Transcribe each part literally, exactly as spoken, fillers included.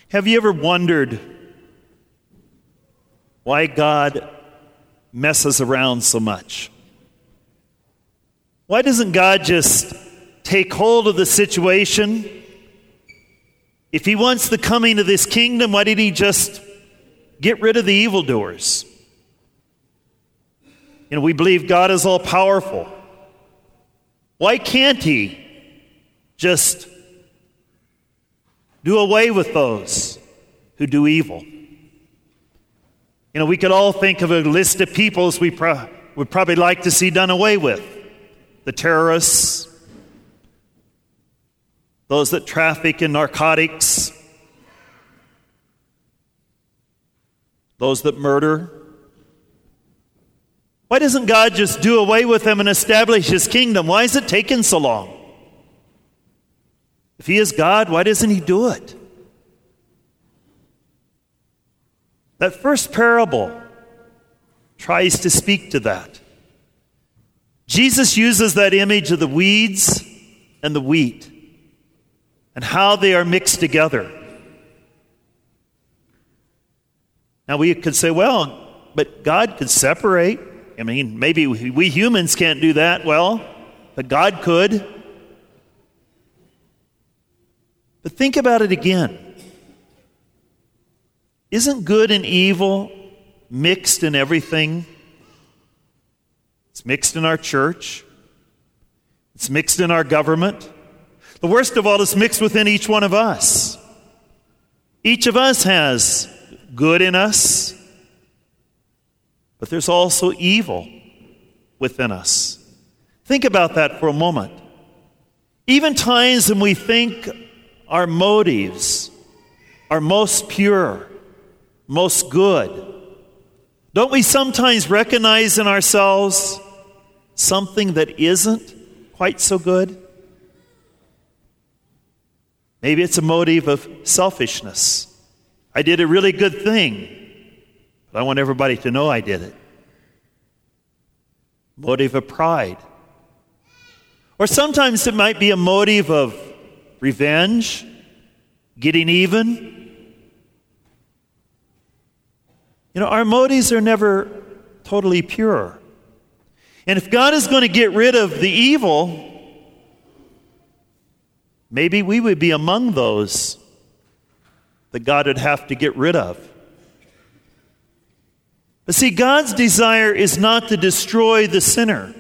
Have you ever wondered why God messes around so much? Why doesn't God just take hold of the situation? If he wants the coming of this kingdom, why didn't he just get rid of the evildoers? You know, we believe God is all powerful. Why can't he just do away with those who do evil? You know, we could all think of a list of peoples we pro- would probably like to see done away with. The terrorists, those that traffic in narcotics, those that murder. Why doesn't God just do away with them and establish his kingdom? Why is it taking so long? If he is God, why doesn't he do it? That first parable tries to speak to that. Jesus uses that image of the weeds and the wheat and how they are mixed together. Now we could say, well, but God could separate. I mean, maybe we humans can't do that. Well, but God could. But think about it again. Isn't good and evil mixed in everything? It's mixed in our church. It's mixed in our government. The worst of all is mixed within each one of us. Each of us has good in us, but there's also evil within us. Think about that for a moment. Even times when we think our motives are most pure, most good, don't we sometimes recognize in ourselves something that isn't quite so good? Maybe it's a motive of selfishness. I did a really good thing, but I want everybody to know I did it. Motive of pride. Or sometimes it might be a motive of revenge, getting even. You know, our motives are never totally pure. And if God is going to get rid of the evil, maybe we would be among those that God would have to get rid of. But see, God's desire is not to destroy the sinner.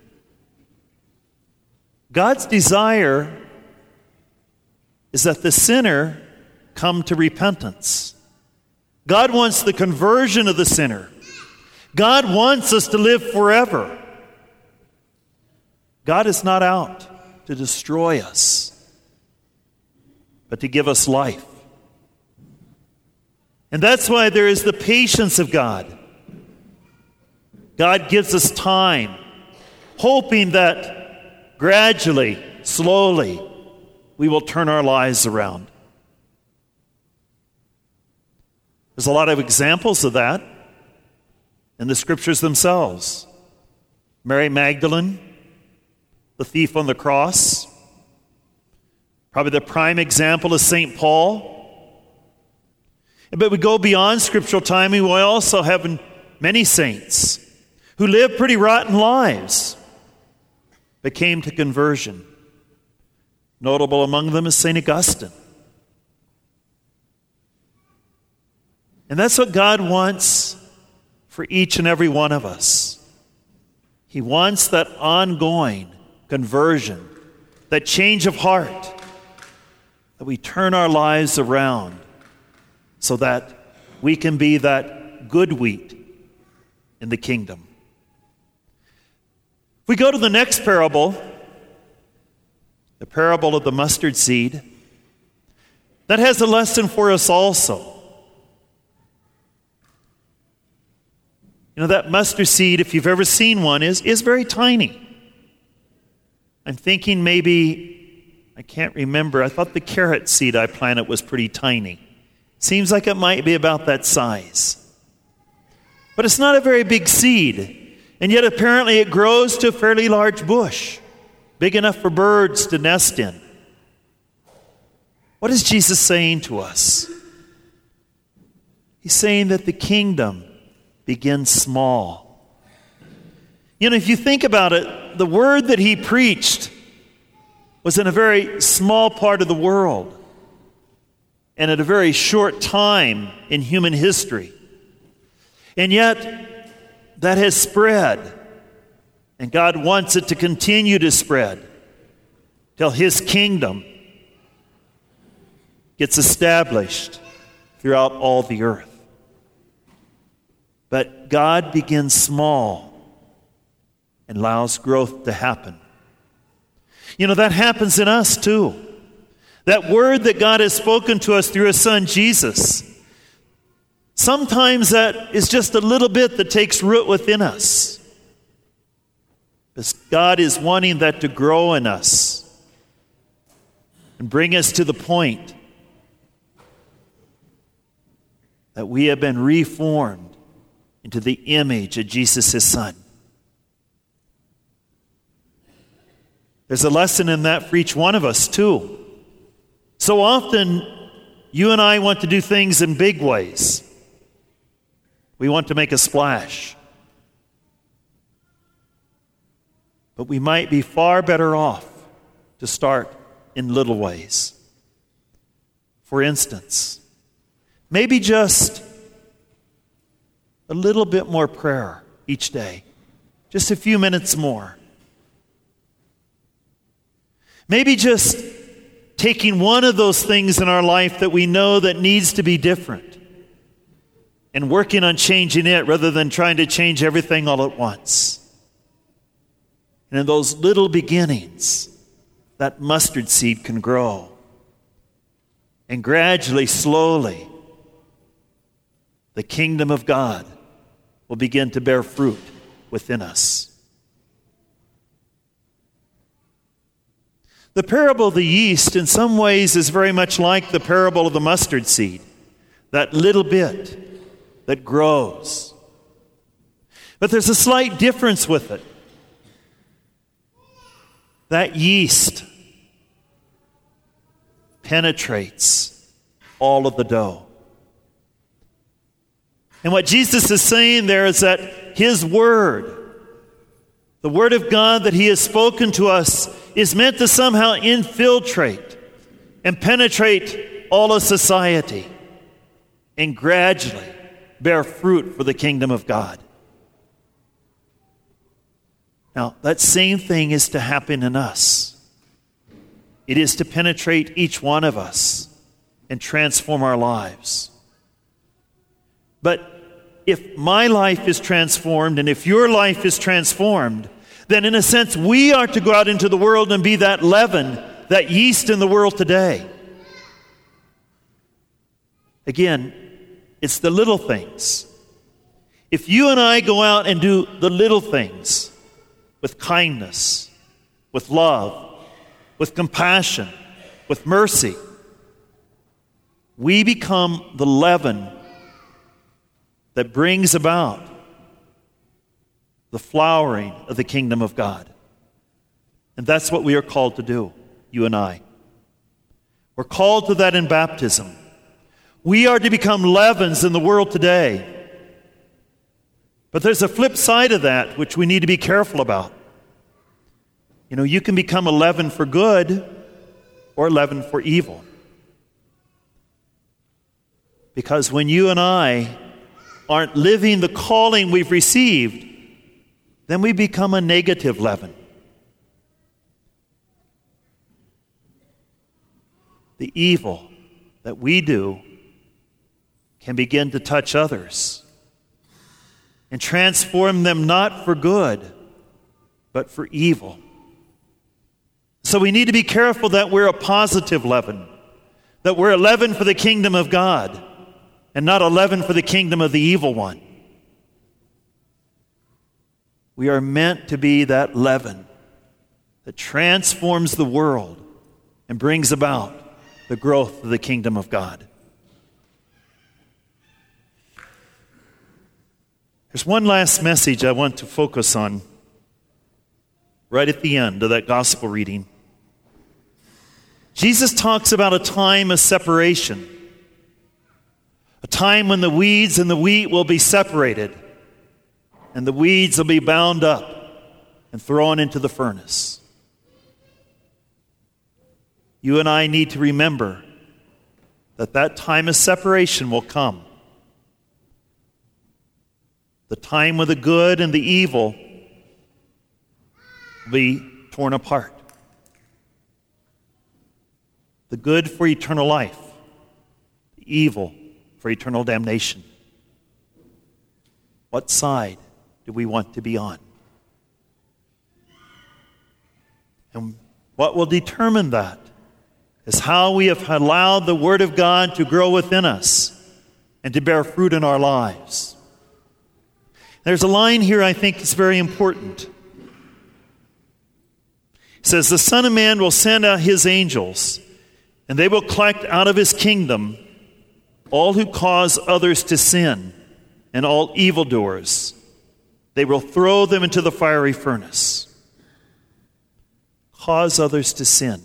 God's desire is that the sinner come to repentance. God wants the conversion of the sinner. God wants us to live forever. God is not out to destroy us, but to give us life. And that's why there is the patience of God. God gives us time, hoping that gradually, slowly, we will turn our lives around. There's a lot of examples of that in the scriptures themselves. Mary Magdalene, the thief on the cross. Probably the prime example is Saint Paul. But we go beyond scriptural timing. We also have many saints who lived pretty rotten lives but came to conversion. Notable among them is Saint Augustine. And that's what God wants for each and every one of us. He wants that ongoing conversion, that change of heart, that we turn our lives around so that we can be that good wheat in the kingdom. If we go to the next parable, the parable of the mustard seed, that has a lesson for us also. You know, that mustard seed, if you've ever seen one, is, is very tiny. I'm thinking maybe, I can't remember, I thought the carrot seed I planted was pretty tiny. Seems like it might be about that size. But it's not a very big seed, and yet apparently it grows to a fairly large bush, big enough for birds to nest in. What is Jesus saying to us? He's saying that the kingdom begins small. You know, if you think about it, the word that he preached was in a very small part of the world and at a very short time in human history. And yet, that has spread, and God wants it to continue to spread till his kingdom gets established throughout all the earth. But God begins small and allows growth to happen. You know, that happens in us too. That word that God has spoken to us through his Son, Jesus, sometimes that is just a little bit that takes root within us. Because God is wanting that to grow in us and bring us to the point that we have been reformed into the image of Jesus, his Son. There's a lesson in that for each one of us, too. So often, you and I want to do things in big ways. We want to make a splash. But we might be far better off to start in little ways. For instance, maybe just a little bit more prayer each day. Just a few minutes more. Maybe just taking one of those things in our life that we know that needs to be different and working on changing it rather than trying to change everything all at once. And in those little beginnings, that mustard seed can grow. And gradually, slowly, the kingdom of God will begin to bear fruit within us. The parable of the yeast in some ways is very much like the parable of the mustard seed. That little bit that grows. But there's a slight difference with it. That yeast penetrates all of the dough. And what Jesus is saying there is that his word, the word of God that he has spoken to us, is meant to somehow infiltrate and penetrate all of society and gradually bear fruit for the kingdom of God. Now, that same thing is to happen in us. It is to penetrate each one of us and transform our lives. But if my life is transformed and if your life is transformed, then in a sense we are to go out into the world and be that leaven, that yeast in the world today. Again, it's the little things. If you and I go out and do the little things with kindness, with love, with compassion, with mercy, we become the leaven that brings about the flowering of the kingdom of God. And that's what we are called to do, you and I. We're called to that in baptism. We are to become leavens in the world today. But there's a flip side of that which we need to be careful about. You know, you can become a leaven for good or a leaven for evil. Because when you and I aren't living the calling we've received, then we become a negative leaven. The evil that we do can begin to touch others and transform them not for good, but for evil. So we need to be careful that we're a positive leaven, that we're a leaven for the kingdom of God, and not a leaven for the kingdom of the evil one. We are meant to be that leaven that transforms the world and brings about the growth of the kingdom of God. There's one last message I want to focus on right at the end of that gospel reading. Jesus talks about a time of separation, A time when the weeds and the wheat will be separated, and the weeds will be bound up and thrown into the furnace. You and I need to remember that that time of separation will come. The time when the good and the evil will be torn apart. The good for eternal life, the evil for eternal damnation. What side do we want to be on? And what will determine that is how we have allowed the Word of God to grow within us and to bear fruit in our lives. There's a line here I think is very important. It says, "The Son of Man will send out his angels, and they will collect out of his kingdom all who cause others to sin and all evildoers. They will throw them into the fiery furnace." Cause others to sin.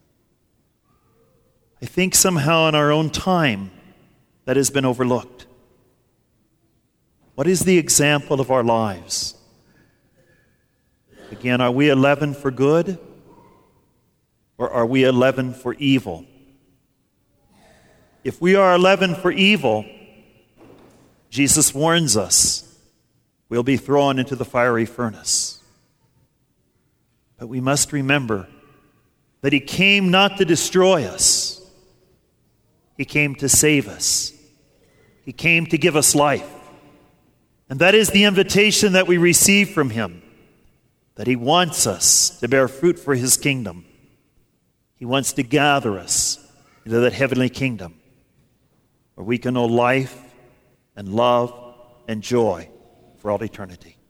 I think somehow in our own time that has been overlooked. What is the example of our lives? Again, are we a leaven for good, or are we a leaven for evil? If we are a leaven for evil, Jesus warns us we'll be thrown into the fiery furnace. But we must remember that he came not to destroy us. He came to save us. He came to give us life. And that is the invitation that we receive from him, that he wants us to bear fruit for his kingdom. He wants to gather us into that heavenly kingdom where we can know life and love and joy for all eternity.